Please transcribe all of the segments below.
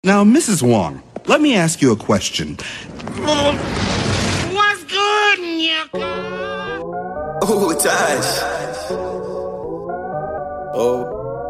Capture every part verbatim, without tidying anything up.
Now, Missus Wong, let me ask you a question. What's good, Nyaka? Oh, Tash. Oh.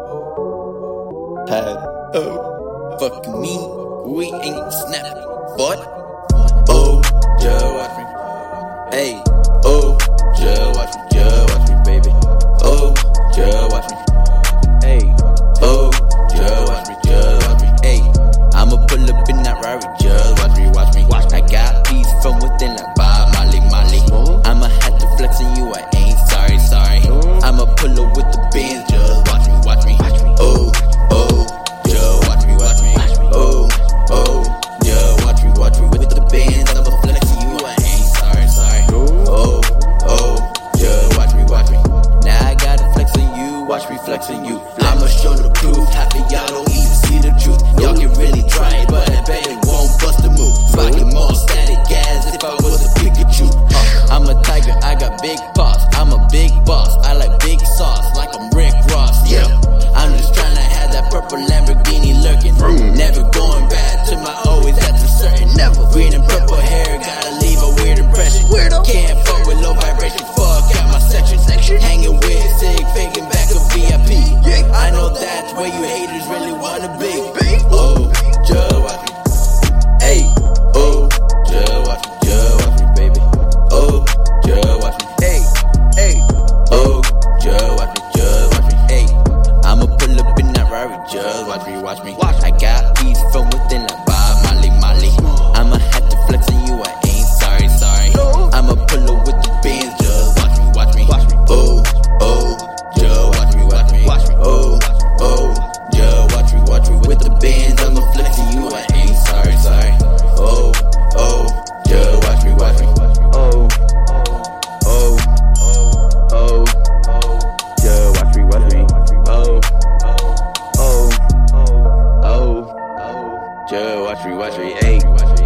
Had. Oh. Fuck me. We ain't snapping. But. Oh. Just watch me. Hey. Oh. Just watch me. Just watch me, baby. Oh. Just watch me. Hey. Oh. Just watch me. Just watch me. Hey. I'ma pull up in that Rari. Just watch me. Watch me. Watch me. I got peace from within like Bob Molly Molly. I'ma have to flex on you. I ain't sorry, sorry. I'ma pull up with the bands. Just watch me. Watch me. Oh. Oh. Just watch me. Watch me. Oh. Oh. Just watch me. Watch me with the bands. I'ma flex on you. I ain't sorry, sorry. Oh. Oh. Just watch me. Watch me. Now I gotta flex on you. Watch me flex on you. I'ma show the proof. Half of y'all don't even see the truth. Y'all can really try it, but I bet it won't bust a move. Rockin' more static gas if I was a Pikachu. Uh, I'm a tiger, I got big paws. I'm a big boss. I like big sauce, like I'm Rick Ross. Yeah, I'm just trying to have that purple Lamborghini lurking. Never going back to my always, that's a certain. Never. Green and purple hair, gotta leave a weird impression. Weirdo. Can't fuck with low vibration. Fuck out my section. Section. Hanging with Sig, faking back a V I P. I know that's where you haters really wanna be. Oh, just watch me. Hey, oh, just watch me. Just watch me, baby. Oh, just watch me. Hey, hey. Oh, just watch me. Just watch me. Hey, I'ma pull up in that Rari. Just watch me. Watch me. I got peace from within like Bob Molly Molly. I'ma have to flex on you. I ain't sorry, sorry. I'ma pull up with the bands. Just watch me. Watch me. Watch me. Oh, oh, just watch me. Watch me. Watch me. Oh, oh, just watch me. Watch me with the bands. I'ma flex on you. I ain't sorry, sorry. Oh, oh, just watch me. Watch me. Oh, oh, oh, oh, just watch me. Watch me. Oh, oh, oh, oh, just watch me. Watch me. Hey.